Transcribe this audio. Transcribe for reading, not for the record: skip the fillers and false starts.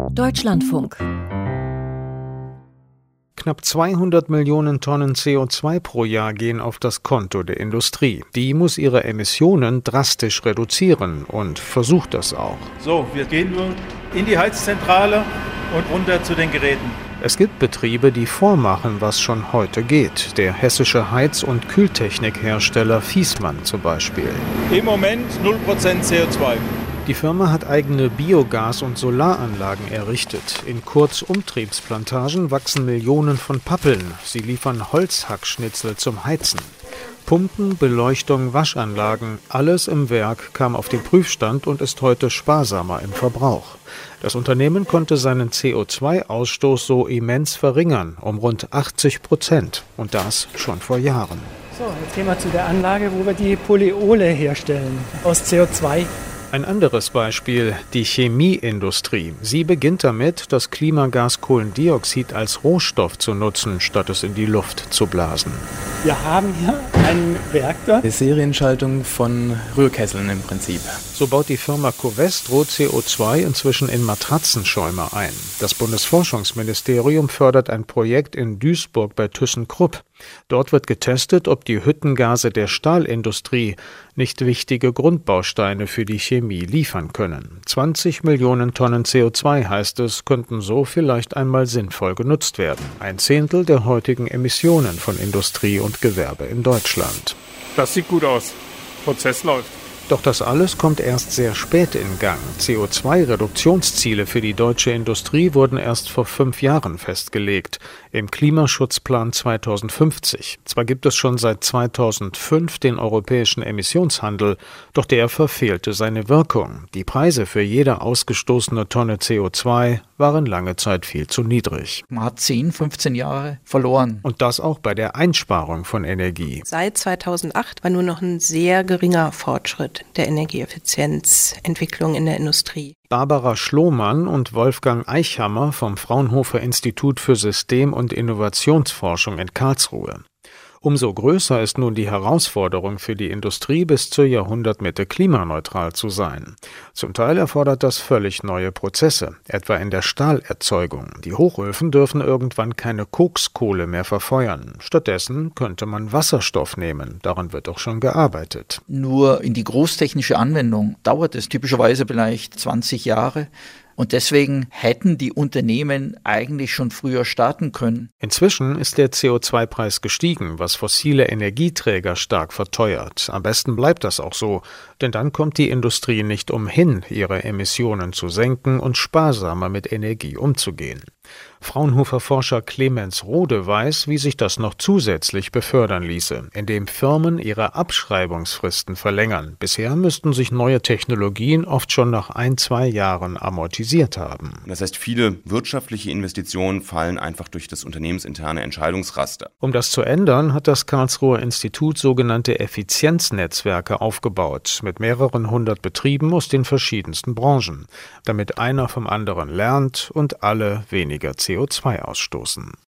Deutschlandfunk. Knapp 200 Millionen Tonnen CO2 pro Jahr gehen auf das Konto der Industrie. Die muss ihre Emissionen drastisch reduzieren und versucht das auch. So, wir gehen nur in die Heizzentrale und runter zu den Geräten. Es gibt Betriebe, die vormachen, was schon heute geht. Der hessische Heiz- und Kühltechnikhersteller Viessmann zum Beispiel. Im Moment 0% CO2. Die Firma hat eigene Biogas- und Solaranlagen errichtet. In Kurzumtriebsplantagen wachsen Millionen von Pappeln. Sie liefern Holzhackschnitzel zum Heizen. Pumpen, Beleuchtung, Waschanlagen, alles im Werk kam auf den Prüfstand und ist heute sparsamer im Verbrauch. Das Unternehmen konnte seinen CO2-Ausstoß so immens verringern, um rund 80%. Und das schon vor Jahren. So, jetzt gehen wir zu der Anlage, wo wir die Polyole herstellen aus CO2. Ein anderes Beispiel, die Chemieindustrie. Sie beginnt damit, das Klimagas Kohlendioxid als Rohstoff zu nutzen, statt es in die Luft zu blasen. Wir haben hier einen Reaktor. Die Serienschaltung von Rührkesseln im Prinzip. So baut die Firma Covestro CO2 inzwischen in Matratzenschäume ein. Das Bundesforschungsministerium fördert ein Projekt in Duisburg bei ThyssenKrupp. Dort wird getestet, ob die Hüttengase der Stahlindustrie nicht wichtige Grundbausteine für die Chemie liefern können. 20 Millionen Tonnen CO2, heißt es, könnten so vielleicht einmal sinnvoll genutzt werden. 1/10 der heutigen Emissionen von Industrie und Gewerbe in Deutschland. Das sieht gut aus. Prozess läuft. Doch das alles kommt erst sehr spät in Gang. CO2-Reduktionsziele für die deutsche Industrie wurden erst vor 5 Jahren festgelegt, im Klimaschutzplan 2050. Zwar gibt es schon seit 2005 den europäischen Emissionshandel, doch der verfehlte seine Wirkung. Die Preise für jede ausgestoßene Tonne CO2 waren lange Zeit viel zu niedrig. Man hat 10, 15 Jahre verloren. Und das auch bei der Einsparung von Energie. Seit 2008 war nur noch ein sehr geringer Fortschritt der Energieeffizienzentwicklung in der Industrie. Barbara Schlohmann und Wolfgang Eichhammer vom Fraunhofer Institut für System- und Innovationsforschung in Karlsruhe. Umso größer ist nun die Herausforderung für die Industrie, bis zur Jahrhundertmitte klimaneutral zu sein. Zum Teil erfordert das völlig neue Prozesse, etwa in der Stahlerzeugung. Die Hochöfen dürfen irgendwann keine Kokskohle mehr verfeuern. Stattdessen könnte man Wasserstoff nehmen. Daran wird auch schon gearbeitet. Nur in die großtechnische Anwendung dauert es typischerweise vielleicht 20 Jahre. Und deswegen hätten die Unternehmen eigentlich schon früher starten können. Inzwischen ist der CO2-Preis gestiegen, was fossile Energieträger stark verteuert. Am besten bleibt das auch so, denn dann kommt die Industrie nicht umhin, ihre Emissionen zu senken und sparsamer mit Energie umzugehen. Fraunhofer-Forscher Clemens Rode weiß, wie sich das noch zusätzlich befördern ließe, indem Firmen ihre Abschreibungsfristen verlängern. Bisher müssten sich neue Technologien oft schon nach 1-2 Jahren amortisiert haben. Das heißt, viele wirtschaftliche Investitionen fallen einfach durch das unternehmensinterne Entscheidungsraster. Um das zu ändern, hat das Karlsruher Institut sogenannte Effizienznetzwerke aufgebaut, mit mehreren 100 Betrieben aus den verschiedensten Branchen, damit einer vom anderen lernt und alle weniger CO2 ausstoßen.